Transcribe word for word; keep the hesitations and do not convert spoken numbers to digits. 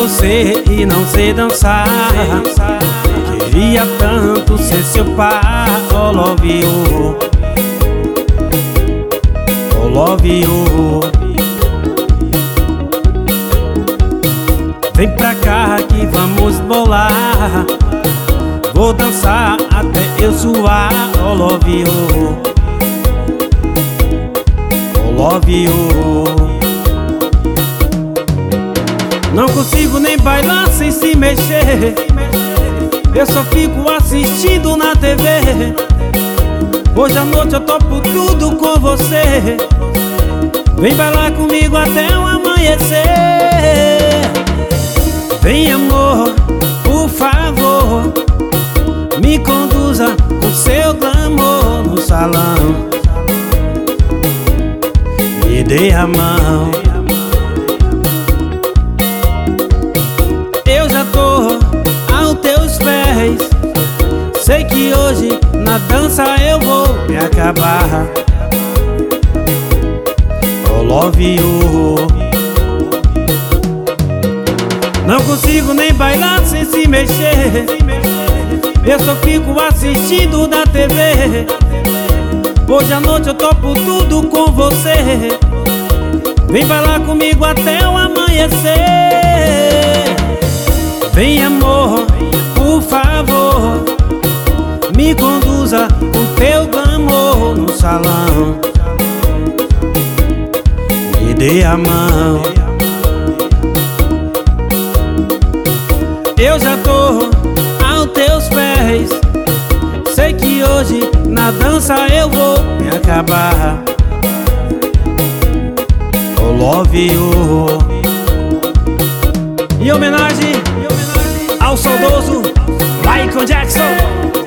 você e não sei dançar. Queria tanto ser seu par. Oh, love you, oh, love you. Vem pra cá que vamos bolar. Vou dançar até eu suar. Oh, love you, oh, love you. Não consigo nem bailar sem se mexer. Eu só fico assistindo na T V. Hoje à noite eu topo tudo com você. Vem bailar comigo até o amanhecer. Vem, amor, por favor, me conduza com seu glamour no salão. Me dê a mão. Eu já tô aos teus pés. Sei que hoje na dança eu vou me acabar. Oh, love you. Não consigo nem bailar sem se mexer. Eu só fico assistindo na T V. Hoje à noite eu topo tudo com você. Vem bailar comigo até o amanhecer. Vem, amor, por favor, me conduza com teu glamour no salão. Me dê a mão. Eu já tô aos teus pés. Sei que hoje na dança eu vou me acabar. Oh, love you. Em homenagem ao saudoso Michael Jackson.